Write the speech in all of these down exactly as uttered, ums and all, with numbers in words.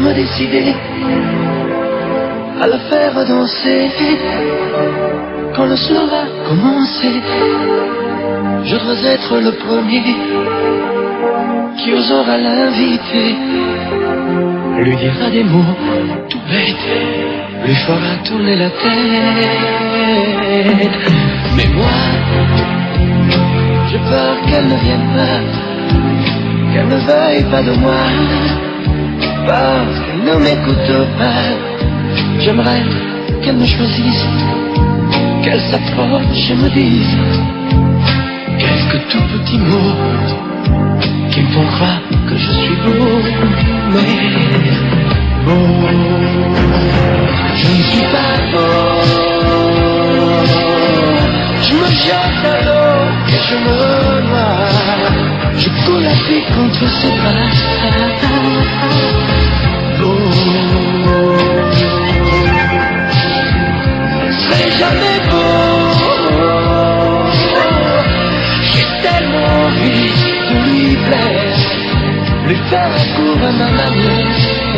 me décider à la faire danser. Quand le soir va commencer, je dois être le premier qui osera l'inviter, lui dira des mots tout bêtes, lui fera tourner la tête. Mais moi, j'ai peur qu'elle ne vienne pas, qu'elle ne veuille pas de moi, parce qu'elle ne m'écoute pas. J'aimerais qu'elle me choisisse, qu'elle s'approche et me dise quelques tout petits mots qui me font croire que je suis beau, mais beau. Je ne suis pas beau. Je me jette à l'eau et je me noie. Je coule à pied contre ses bras. Beau. Je serai jamais beau. J'ai tellement envie de lui plaire, lui faire un cours à ma manière.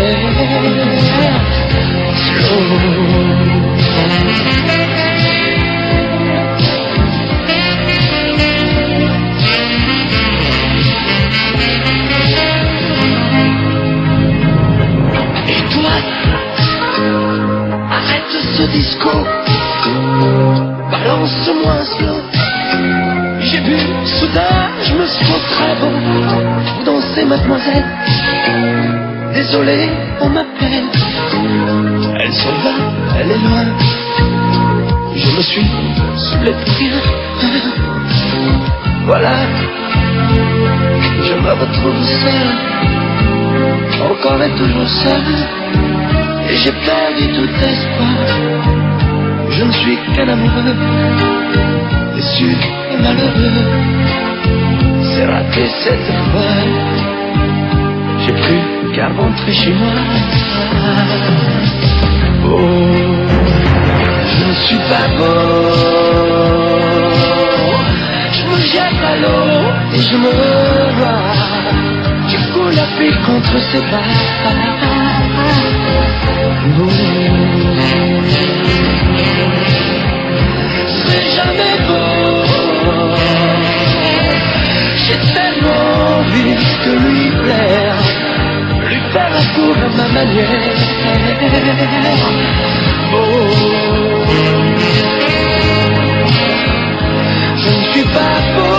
Slow. Ce disco, balance-moi un slow. J'ai bu, soudain, je me sens très bon. Vous dansez, mademoiselle. Désolé, on m'appelle. Elle s'en va, elle est loin. Je me suis saoulé de rien. Voilà, je me retrouve seul, encore et toujours seul. Et j'ai perdu tout espoir. Je ne suis qu'un amoureux, déçu et malheureux. C'est raté cette fois. J'ai plus qu'à rentrer chez moi. Oh, je ne suis pas beau. Je me jette à l'eau et je me noie. Je coule à pied contre ses pas. Oh, je serai jamais beau. J'ai tellement envie de lui plaire, lui faire un cours à ma manière. Oh, je ne suis pas beau.